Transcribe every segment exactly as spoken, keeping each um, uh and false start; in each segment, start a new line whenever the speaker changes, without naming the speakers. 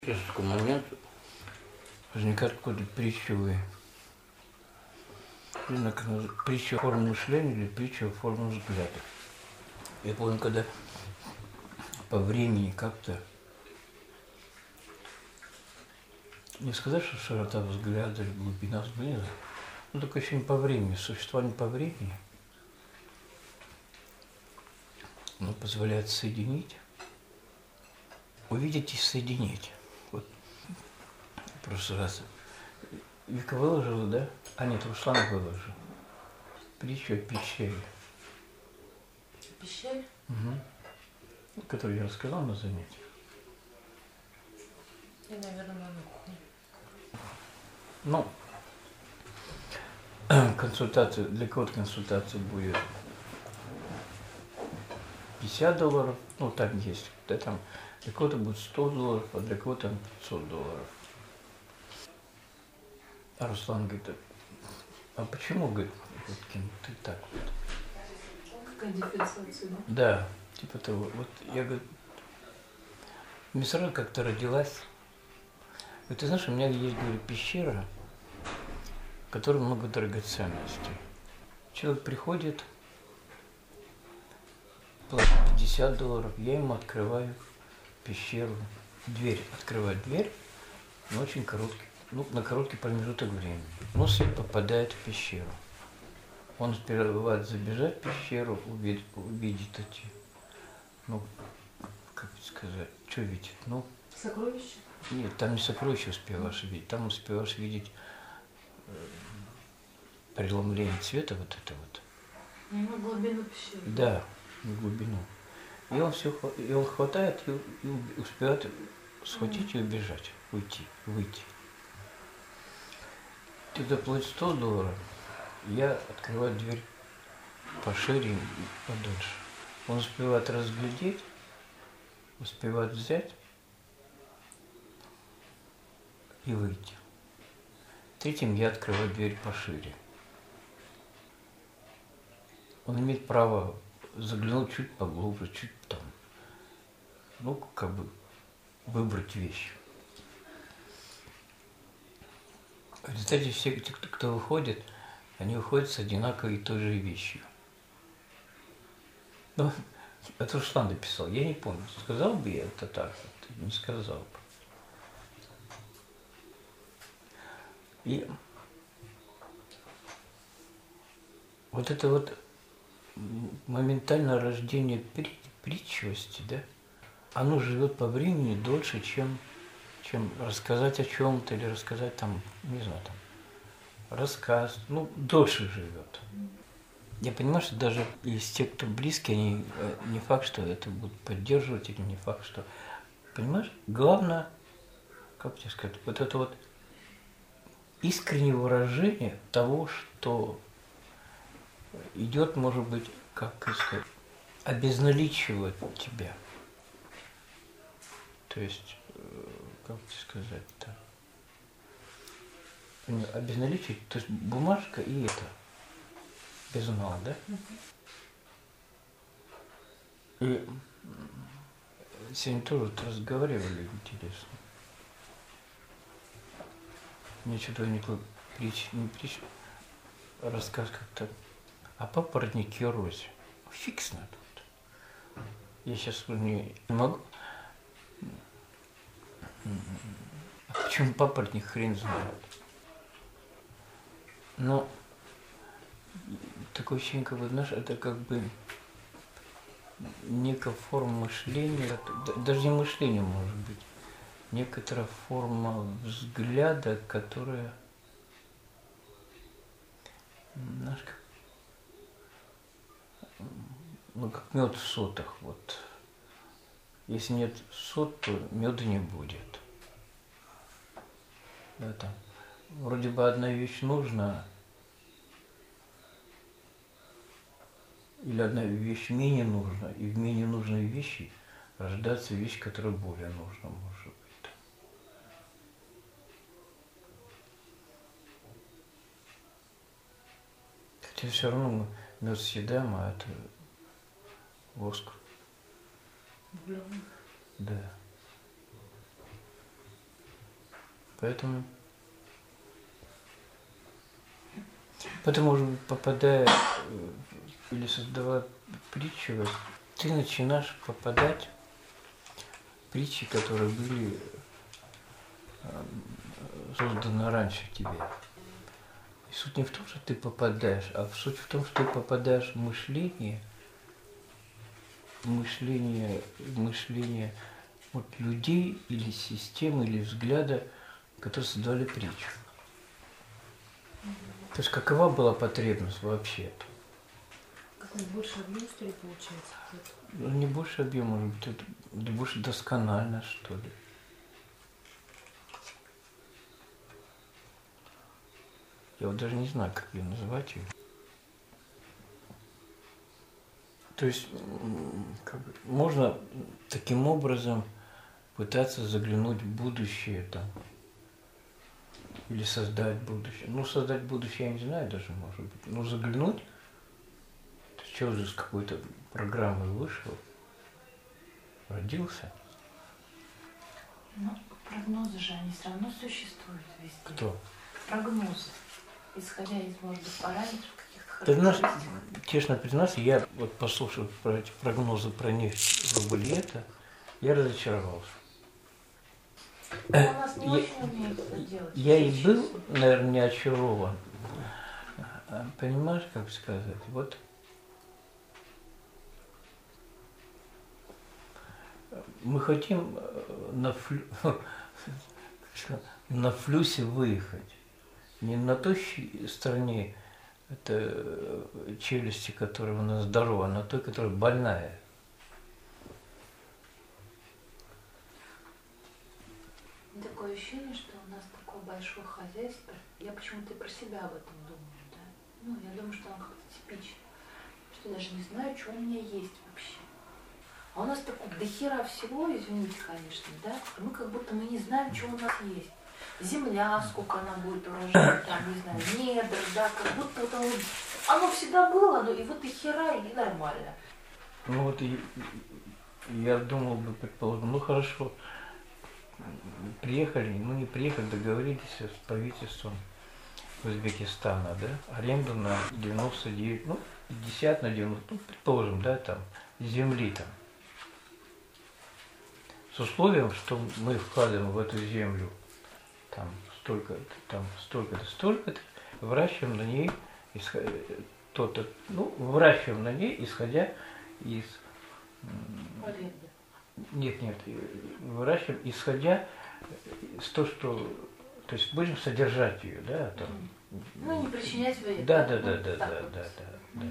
Сейчас такой момент возникает какой-то притчевый признак, притча формы мышления или притча формы взгляда. Я помню, когда по времени как-то, не сказать, что широта взгляда или глубина взгляда, но только еще не по времени, существование по времени, оно позволяет соединить, увидеть и соединить. Вот просто раз Вика выложила, да? А нет, Руслан выложил. Притчу о пещере.
Пещере?
Угу. Которую я рассказал на занятии.
И, наверное, на кухне.
Ну, консультация, для кого-то консультация будет пятьдесят долларов, ну там есть, да, там для кого-то будет сто долларов, а для кого-то пятьсот долларов. А Руслан говорит, а почему, говорит, Уткин, ты так вот?
Какая дифференциация, да?
Да, типа того. Вот я, говорю, Мисра как-то родилась. Говорит, ты знаешь, у меня есть, говорю, пещера, в которой много драгоценностей. Человек приходит, платит пятьдесят долларов, я ему открываю пещеру, дверь, открываю дверь на очень короткий, ну, на короткий промежуток времени. Но свет попадает в пещеру. Он успевает забежать в пещеру, увидеть, увидеть эти, ну, как сказать, что видит? Ну,
Сокровища?
нет, там не сокровища успеваешь видеть, там успеваешь видеть э, преломление цвета, вот это вот.
Ну, глубину пещеры.
Да, на глубину. И он все, и он хватает и, и успевает схватить и убежать, уйти, выйти. Ты доплатишь сто долларов, я открываю дверь пошире и подольше. Он успевает разглядеть, успевает взять и выйти. Третьим я открываю дверь пошире. Он имеет право заглянуть чуть поглубже, чуть там, ну, как бы выбрать вещь. В результате все, кто выходит, они выходят с одинаковой и той же вещью. Ну, это Руслан написал, я не помню, сказал бы я это так, вот, не сказал бы. И вот это вот моментальное рождение притчивости, да, оно живет по времени дольше, чем, чем рассказать о чем-то или рассказать там, не знаю, там, рассказ, ну, дольше живет. Я понимаю, что даже из тех, кто близкие, они не факт, что это будут поддерживать, или не факт, что... Понимаешь, главное, как тебе сказать, вот это вот искреннее выражение того, что идет, может быть, как сказать, обезналичивает тебя. То есть, как тебе сказать-то? Обезналичить, то есть бумажка и это. Безнал, да? И сегодня тоже вот разговаривали интересно. Мне что-то никакой притч, не притч, рассказ как-то о папоротнике розе. Фиг знает. Вот. Я сейчас не, не могу. А почему папоротник, хрен знает. Но такое ощущение, как бы, знаешь, это как бы некая форма мышления, даже не мышление может быть, некоторая форма взгляда, которая, знаешь, как, ну, как мед в сотах, вот. Если нет сот, то меда не будет. Да, там. Вроде бы одна вещь нужна, или одна вещь менее нужна, и в менее нужной вещи рождается вещь, которая более нужна, может быть. Хотя все равно мы мед съедаем, а это воск.
Блин.
Да. Поэтому, потому что попадая или создавая притчу, ты начинаешь попадать в притчи, которые были созданы раньше тебе. И суть не в том, что ты попадаешь, а суть в том, что ты попадаешь в мышление, мышление, мышление вот людей или системы, или взгляда, которые создали притчу. То есть какова была потребность вообще-то?
Какой больше объем, что ли, получается?
Ну, не больше объем, может быть, это больше досконально, что ли. Я вот даже не знаю, как ее называть. Ее. То есть как бы, можно таким образом пытаться заглянуть в будущее там, или создать будущее. Ну, создать будущее я не знаю даже, может быть. Но заглянуть, ты что уже с какой-то программой вышел, родился.
Ну, прогнозы же, они все равно существуют везде.
Кто?
Прогнозы. Исходя из, может быть, параметров каких-то
Ты знаешь,
характеристик.
честно признаться, я вот послушал про эти прогнозы про нефть, рубль и это, я разочаровался.
У нас не очень умеют это делать.
Я и был, наверное, не очарован. Понимаешь, как сказать? Вот мы хотим на, флю... на флюсе выехать. Не на той стороне это челюсти, которая у нас здорова, а на той, которая больная.
Такое ощущение, что у нас такое большое хозяйство. Я почему-то и про себя об этом думаю, да. Ну, я думаю, что оно как-то типично. Что я даже не знаю, что у меня есть вообще. А у нас такое дохера всего, извините, конечно, да. Мы как будто мы не знаем, что у нас есть. Земля, сколько она будет урожать, там, не знаю, недр, да, как будто вот оно, оно всегда было, ну и вот и хера, и нормально.
Ну вот и, я думал бы, предположим, ну хорошо, приехали, ну не приехали, договорились с правительством Узбекистана, да, аренду на девяносто девять, ну пятьдесят на девяносто, ну предположим, да, там, земли там. С условием, что мы вкладываем в эту землю там столько-то, там столько-то, столько-то, выращиваем на ней, исходя, то-то, ну, выращиваем на ней, исходя из...
Аренда.
Нет, нет, выращиваем, исходя из того, что... То есть будем содержать ее, да, там...
Ну, не причинять вред.
Да, да, да,
ну,
да, да,
вот.
да, да, да.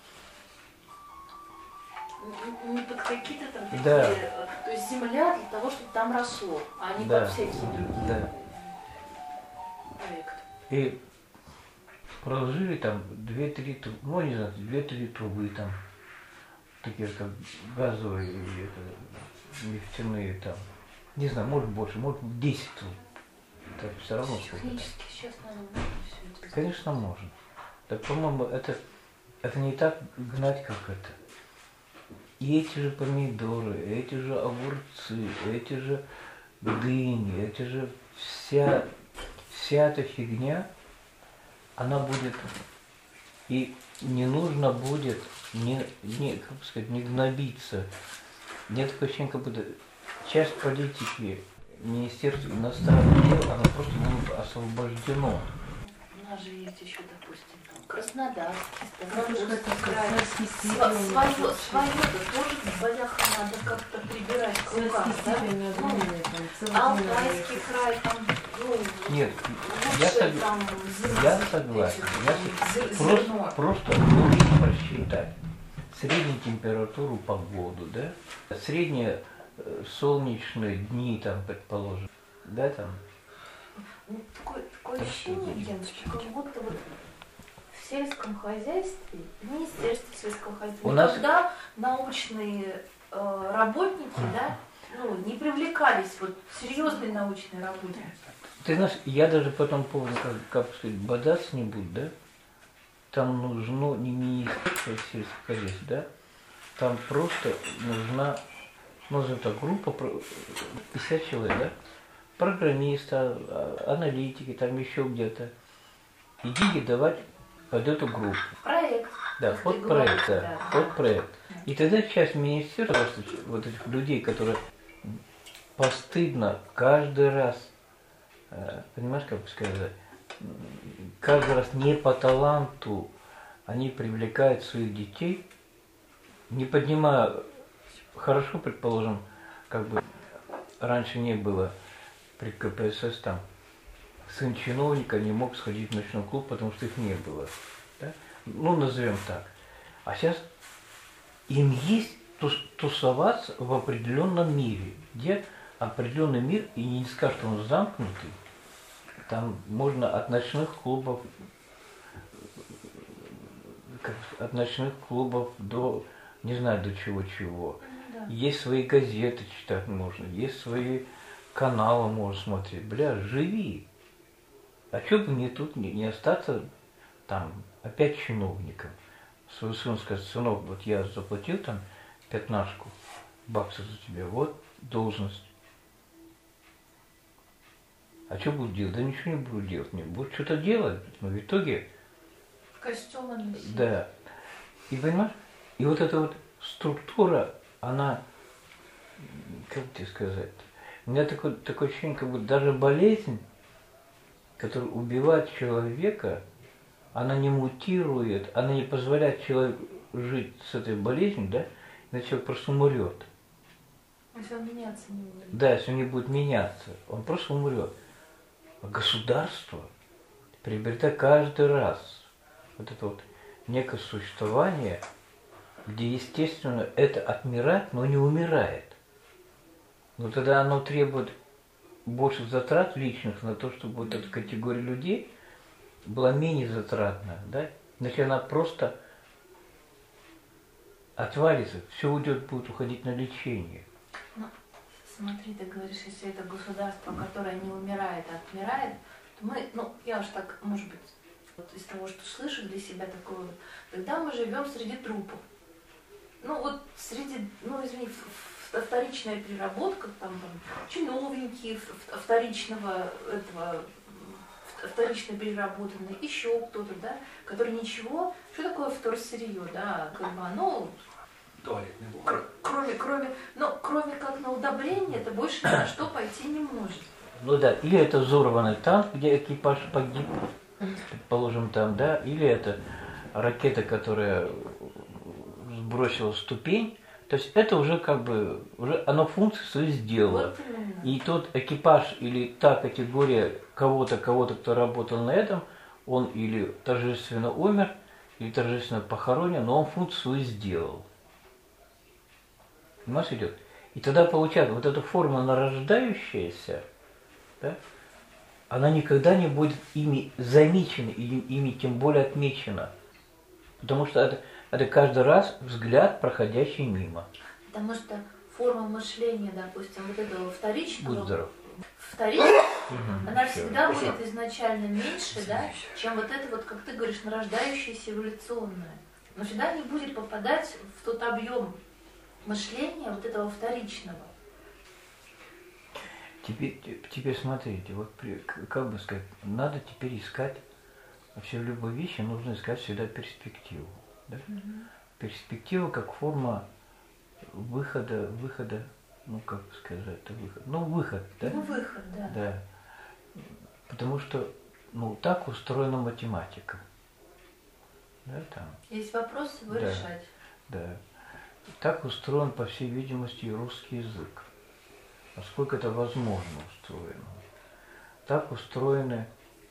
Не под какие-то там такие...
Да.
То есть земля для того, чтобы там росло, а не
Да.
под всякие другие
Да.
проекты.
И проложили там две-три трубы, ну не знаю, две-три трубы там, такие как газовые или это, нефтяные там. Не знаю, может больше, может десять труб. Это все равно сколько.
Технически сейчас, наверное, можно все это.
Конечно, можно. Так, по-моему, это, это не так гнать, как это. И эти же помидоры, эти же огурцы, эти же дыни, эти же вся, вся эта фигня, она будет, и не нужно будет, не, не, как сказать, не гнобиться. Мне такое ощущение, как будто часть политики Министерства иностранных дел, она просто будет освобождено.
У нас же есть еще, допустим, там, Краснодарский,
Бабушка,
Ставропольский край.
царский
Свое,
степень.
свое, свое-то тоже своях надо как-то прибирать к рукам,
Царский
да?
степень
Ну,
огромный, там, целый
Алтайский
день
край, там, ну,
Нет, я,
лучше
сог-
там
я
зерно-
согласен.
эти,
Я
зер-
с- просто,
зерно.
просто нужно просчитать среднюю температуру, погоду, да? Средние э, солнечные дни, там, предположим, да, там.
Ну, такое, такое
Так
ощущение,
что
Ген, что как будто вот в сельском хозяйстве, в Министерстве сельского хозяйства,
У нас-
никогда научные э, работники, да, ну, не привлекались, вот серьезные научные работники.
Ты знаешь, я даже потом помню, как, как сказать, бодаться не буду, да? Там нужно не министерство сельского хозяйства, да? Там просто нужна, нужна так, группа, про- пятьдесят человек, да? программисты, а- аналитики, там еще где-то. И деньги давать под эту группу.
Проект.
Да,
Как
под
ты
проект,
говоришь,
да,
да.
под проект. И тогда часть министерства, просто вот этих людей, которые постыдно каждый раз, э, понимаешь, как бы сказать, м, каждый раз не по таланту они привлекают своих детей, не поднимая, хорошо, предположим, как бы раньше не было при ка пэ эс эс там, сын чиновника не мог сходить в ночной клуб, потому что их не было. Да? Ну, назовем так. А сейчас им есть тус- тусоваться в определенном мире, где определенный мир, и не скажешь, что он замкнутый, там можно от ночных клубов, как, от ночных клубов до, не знаю, до чего-чего.
Ну, да.
Есть свои газеты читать можно, есть свои каналы можно смотреть. Бля, живи. А что бы мне тут не, не остаться там опять чиновником? Свой сын скажет: сынок, вот я заплатил там пятнашку баксов за тебя, вот должность. А что буду делать? Да ничего не буду делать. Не буду что-то делать, но в итоге,
В костюмы носить.
да. И понимаешь, и вот эта вот структура, она, как тебе сказать, у меня такое, такое ощущение, как будто даже болезнь, которая убивает человека, она не мутирует, она не позволяет человеку жить с этой болезнью, да, иначе человек просто умрет.
Если он меняться не будет.
Да, если он не будет меняться, он просто умрет. А государство приобретает каждый раз вот это вот некое существование, где, естественно, это отмирает, но не умирает. Но тогда оно требует больше затрат личных на то, чтобы вот эта категория людей была менее затратна, да? Иначе она просто отвалится, все уйдет, будет уходить на лечение.
Ну, смотри, ты говоришь, если это государство, которое не умирает, а отмирает, то мы, ну, я уж так, может быть, вот из того, что слышу для себя такое, вот, тогда мы живем среди трупов. Ну вот среди, ну извини, ф- ф- вторичная переработка, там, там чиновники ф- ф- вторичного этого, ф- вторично переработанные, еще кто-то, да, который ничего, что такое вторсырье, да, как бы оно,
Туалетный бумаг.
кр- кроме, кроме, ну, кроме как на удобрение, это больше ни на что пойти не может.
Ну да, или это взорванный танк, где экипаж погиб, предположим, там, да, или это ракета, которая сбросила ступень. То есть это уже как бы, уже оно функцию свою сделало.
Вот именно.
И тот экипаж или та категория кого-то, кого-то, кто работал на этом, он или торжественно умер, или торжественно похоронен, но он функцию свою сделал. Понимаешь, идет? И тогда получается, вот эта форма нарождающаяся, да, она никогда не будет ими замечена, или ими тем более отмечена. Потому что это, это каждый раз взгляд, проходящий мимо.
Потому что форма мышления, допустим, вот этого вторичного,
Будь здоров.
вторичного,
Мгм.
она
Всё.
всегда будет изначально меньше, да, чем вот это вот, как ты говоришь, нарождающееся эволюционное. Но всегда не будет попадать в тот объем мышления вот этого вторичного.
Теперь, теперь смотрите, вот при- к- как бы сказать, надо теперь искать, вообще в любой вещи нужно искать всегда перспективу. Да? Перспектива как форма выхода, выхода, ну как сказать, это выход, ну выход, да?
Ну, выход, да.
Да. Потому что, ну, так устроена математика. Да, там,
Есть вопрос, его
Да.
решать.
да. Так устроен, по всей видимости, и русский язык. Насколько это возможно устроено. Так устроены,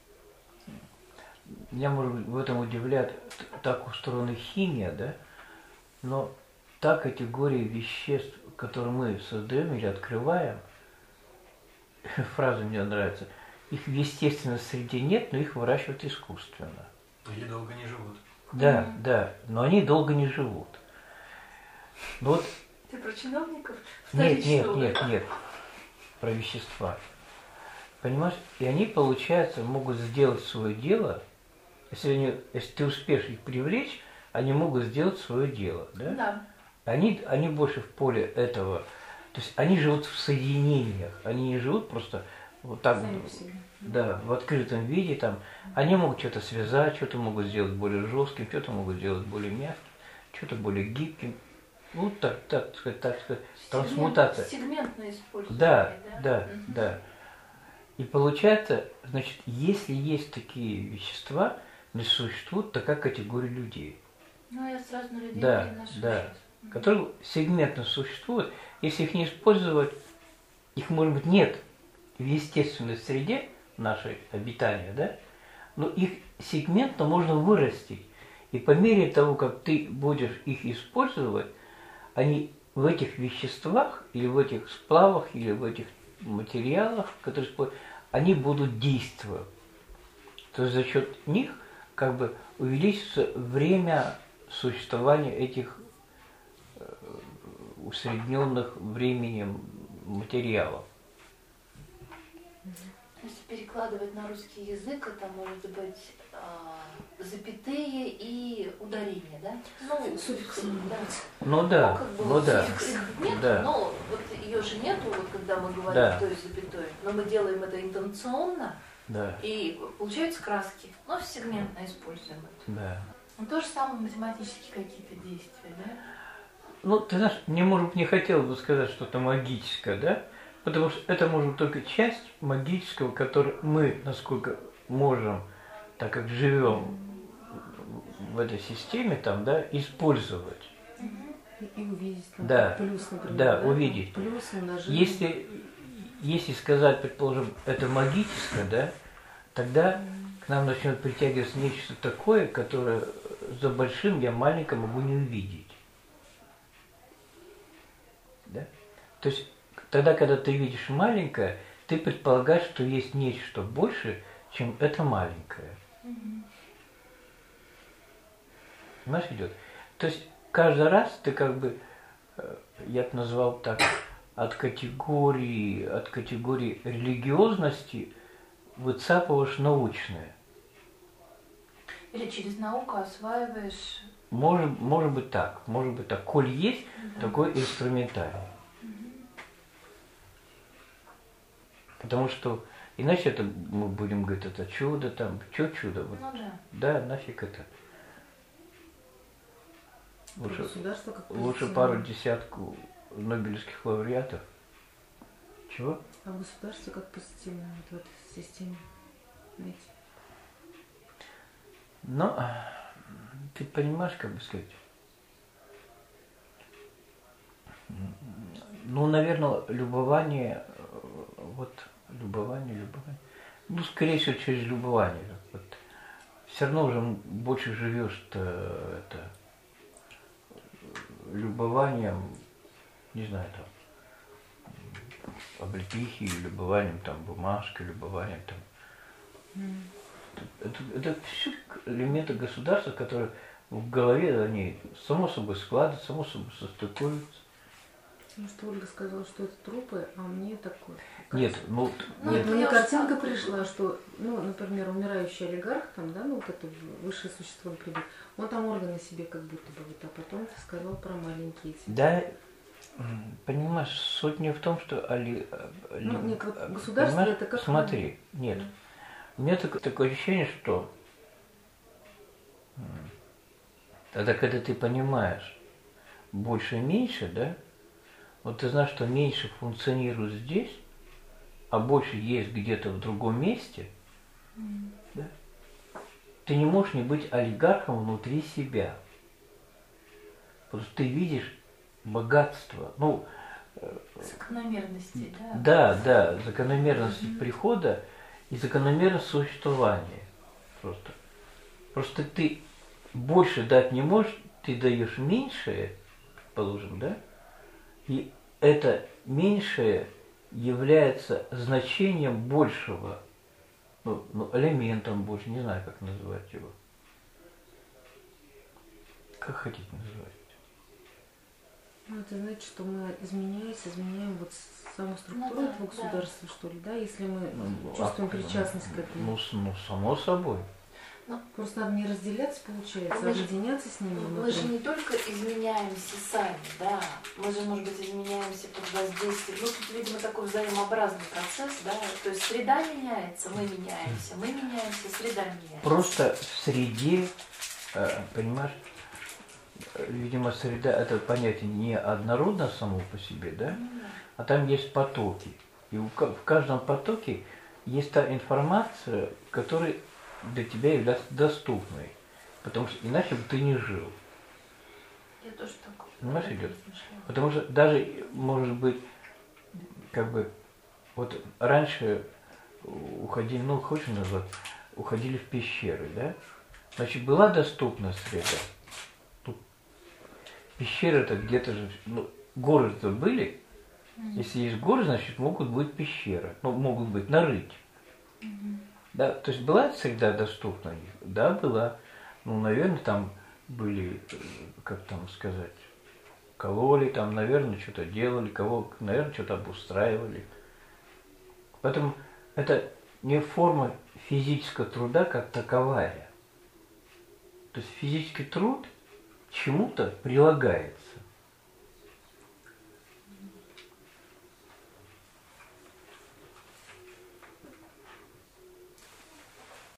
меня, может быть, в этом удивляет, т- так устроена химия, да, но та категория веществ, которые мы создаем или открываем, фраза мне нравится, их в естественной среде нет, но их выращивают искусственно.
Но они долго не живут.
Да,
Мгм.
да, но они долго не живут. Ну вот,
Ты про чиновников?
нет, нет,
Вторичного.
нет, нет, про вещества. Понимаешь, и они, получается, могут сделать свое дело, если, они, если ты успеешь их привлечь, они могут сделать свое дело, да?
Да.
Они, они больше в поле этого, то есть они живут в соединениях, они не живут просто вот так,
Сами по себе.
да, в открытом виде, там, они могут что-то связать, что-то могут сделать более жестким, что-то могут сделать более мягким, что-то более гибким. Ну, так, так сказать, так сказать, трансмутация.
Сегментное использование,
Да,
да?
да,
Мгм.
да. И получается, значит, если есть такие вещества, значит, существует такая категория людей,
Ну, я сразу на людей
Да,
переношу
да.
сейчас. Мгм.
которые сегментно существуют. Если их не использовать, их, может быть, нет в естественной среде нашей обитания, да? Но их сегментно можно вырастить. И по мере того, как ты будешь их использовать, они в этих веществах, или в этих сплавах, или в этих материалах, которые используют, они будут действовать. То есть за счет них как бы увеличится время существования этих э, усредненных временем материалов.
Если перекладывать на русский язык, это может быть а, запятые и ударения, да? Ну,
Суффиксы
да.
могут быть.
Ну да,
Ну, как бы
ну да,
суффикс их нет,
да.
но вот ее же нету, вот когда мы говорим
Да.
то есть запятой, но мы делаем это интонационно,
да,
и получаются краски, но сегментно используем это.
да.
Ну, то же самое математические какие-то действия, да?
Ну, ты знаешь, мне, может быть, не хотелось бы сказать что-то магическое, да? Потому что это может быть только часть магического, которую мы, насколько можем, так как живем в этой системе, там, да, использовать.
И, и увидеть там,
Да,
плюс, например.
да,
там,
увидеть.
Плюс, умножить.
Если, если сказать, предположим, это магическое, да, тогда к нам начнет притягиваться нечто такое, которое за большим я маленькое могу не увидеть. Да? То есть тогда, когда ты видишь маленькое, ты предполагаешь, что есть нечто больше, чем это маленькое. Понимаешь, идет? То есть каждый раз ты как бы, э, я бы назвал так, от категории, от категории религиозности выцапываешь научное.
Или через науку осваиваешь.
Может, может быть так, может быть так, коль есть такой инструментарий. Потому что иначе это мы будем говорить, это чудо, там, что чудо? Вот,
Ну да.
да, нафиг это.
Про
Лучше,
государство как
лучше
позиционное.
пару десятку нобелевских лауреатов. Чего?
А в государстве как позитивно вот в этой системе? Знаете?
Но ты понимаешь, как бы сказать, ну, наверное, любование, э, вот, любование, любование, ну, скорее всего, через любование. Вот. Все равно уже больше живешь-то, это, любованием, не знаю, там, облепихи, любованием, там, бумажкой, любованием, там.
М.
Это, это все элементы государства, которые в голове, они само собой складываются, само собой состыкуются.
Потому что Ольга сказала, что это трупы, а мне такое.
Нет, ну,
Ну,
Нет,
это
мне
я
картинка
уже-
пришла, что, ну, например, умирающий олигарх, там, да, ну, вот это высшее существо, например, он там органы себе как будто бы, вот, а потом ты сказал про маленькие эти.
да, м, понимаешь, суть не в том, что Али, Али-
Ну, нет, вот
э,
государство
понимаешь,
это как-
смотри, нет, у меня такое, такое ощущение, что м, тогда, когда ты понимаешь больше и меньше, да, вот ты знаешь, что меньше функционирует здесь, а больше есть где-то в другом месте, да, ты не можешь не быть олигархом внутри себя. Потому что ты видишь богатство, ну,
Закономерности, да?
да, да, закономерность прихода и закономерность существования. Просто. Просто ты больше дать не можешь, ты даешь меньшее, предположим, да? И это меньшее является значением большего, ну, ну, элементом больше, не знаю, как называть его. Как хотите называть.
Ну, это значит, что мы, изменяясь, изменяем вот саму структуру
Ну да,
этого
да.
государства, что ли, да, если мы
Ну,
чувствуем
а,
причастность к этому.
Ну, с- ну, само собой.
Ну,
Просто надо не разделяться, получается,
мы
а
же-
объединяться с ними
Мы же
внутри.
не только изменяемся сами, да, мы же, может быть, изменяемся под воздействием. Ну, тут, видимо, такой взаимообразный процесс, да, то есть среда меняется, мы меняемся, мы меняемся, среда меняется.
Просто в среде, э, понимаешь, э, видимо, среда это понятие не однородно само по себе, да,
Ну, да.
а там есть потоки. И у ка- в каждом потоке есть та информация, которая для тебя является доступной. Потому что иначе бы ты не жил.
Я тоже так
Понимаешь,
об этом
идет?
размышляла.
Потому что даже, может быть, как бы, вот раньше уходили, ну, хочешь назад, уходили в пещеры, да? Значит, была доступна среда. Тут пещеры-то где-то же, ну, горы-то были. Если есть горы, значит, могут быть пещеры. Ну, могут быть нарыть. Да, то есть была среда доступна? Да, была. Ну, наверное, там были, э, как там сказать, кололи, там, наверное, что-то делали, кого, наверное, что-то обустраивали. Поэтому это не форма физического труда как таковая. То есть физический труд к чему-то прилагается.